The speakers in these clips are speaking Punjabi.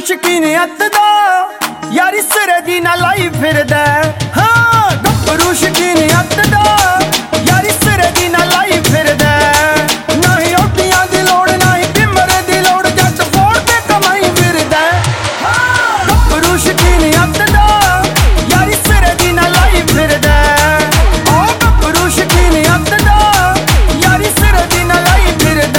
ਸ਼ਕੀਨ ਅੱਤ ਦਾ ਯਾਰੀ ਸਿਰੇ ਦੀ ਨਾ ਲਾਈ ਫਿਰਦਾ। ਹਾਂ ਗੱਭਰੂ ਸ਼ਕੀਨ ਅੱਤ ਦਾ ਯਾਰੀ ਸਿਰੇ ਦੀ ਨਾ ਲਾਈ ਫਿਰਦਾ। ਨਹੀਂ ਓਟੀਆਂ ਦੀ ਲੋੜ ਨਹੀਂ ਬਿਮਰ ਦੀ ਲੋੜ ਜੱਟ ਫੋੜ ਤੇ ਕਮਾਈ ਫਿਰਦਾ। ਹਾਂ ਗੱਭਰੂ ਸ਼ਕੀਨ ਅੱਤ ਦਾ ਯਾਰੀ ਸਿਰੇ ਦੀ ਨਾ ਲਾਈ ਫਿਰਦਾ। ਉਹ ਗੱਭਰੂ ਸ਼ਕੀਨ ਅੱਤ ਦਾ ਯਾਰੀ ਸਿਰੇ ਦੀ ਨਾ ਲਾਈ ਫਿਰਦਾ।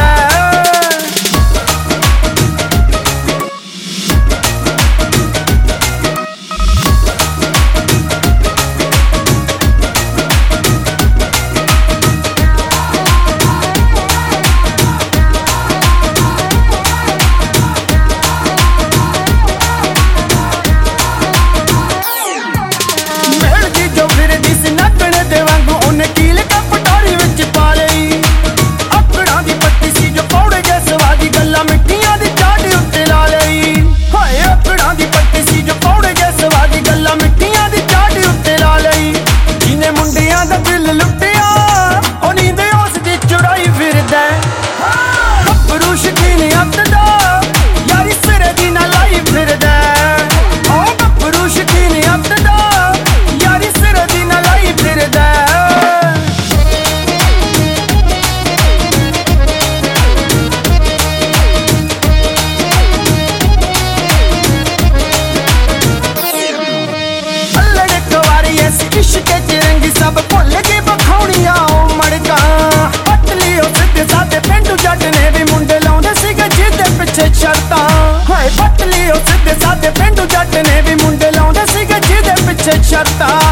ਇਸ਼ਕੇ ਚ ਰੰਗੀ ਸਭ ਭੁੱਲ ਕੇ ਬਖਾਉਣੀਆਂ ਉਹ ਮੜਕਾਂ ਪਤਲੀ ਉਹ ਸਿੱਧੇ ਸਾਦੇ ਪਿੰਡੂ ਜੱਟ ਨੇ ਵੀ ਮੁੰਡੇ ਲਾਉਂਦੇ ਸੀਗੇ ਜਿਹਦੇ ਪਿੱਛੇ ਸ਼ਰਤਾਂ। ਹਾਏ ਪਤਲੀ ਉਹ ਸਿੱਧੇ ਸਾਦੇ ਪਿੰਡੂ ਜੱਟ ਨੇ ਵੀ ਮੁੰਡੇ ਲਾਉਂਦੇ ਸੀਗੇ ਜਿਹਦੇ ਪਿੱਛੇ ਸ਼ਰਤਾਂ।